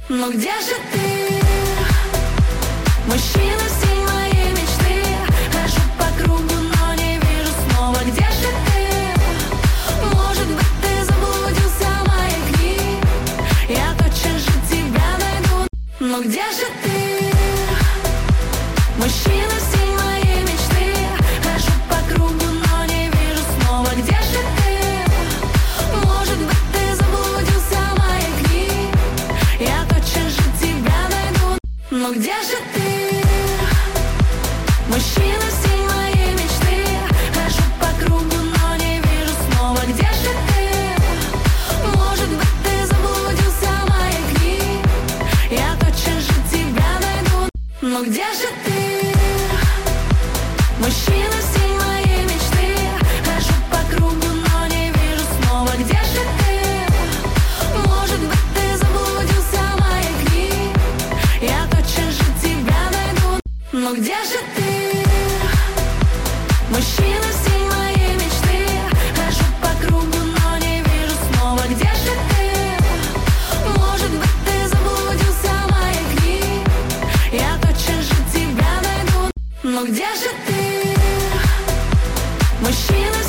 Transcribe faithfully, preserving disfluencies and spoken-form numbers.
Ну где же ты, мужчина всей моей мечты? Хожу по кругу, но не вижу снова. Где же ты? Может быть, ты заблудился в маякни? Я тотчас же тебя найду. Ну где же ты, мужчина всей моей мечты? Хожу по кругу, но не вижу снова. Где же ты? Может быть, ты заблудился в маякни? Я тотчас же тебя найду. Ну где же ты, мужчина всей моей мечты? Хожу по кругу, но не вижу снова. Где же ты? Может быть, ты заблудился в маякни? Я тотчас же тебя найду. Ну где же ты, мужчина всей моей мечты? Хожу по кругу, но не вижу снова. Где же ты? Может быть, ты заблудился в маякни? Я тотчас же тебя найду. Ну где же ты, мужчина всей моей мечты? Хожу по кругу, но не вижу снова. Где же ты? Может быть, ты заблудился в маякни? Я тотчас же тебя найду. Ну где же ты, мужчина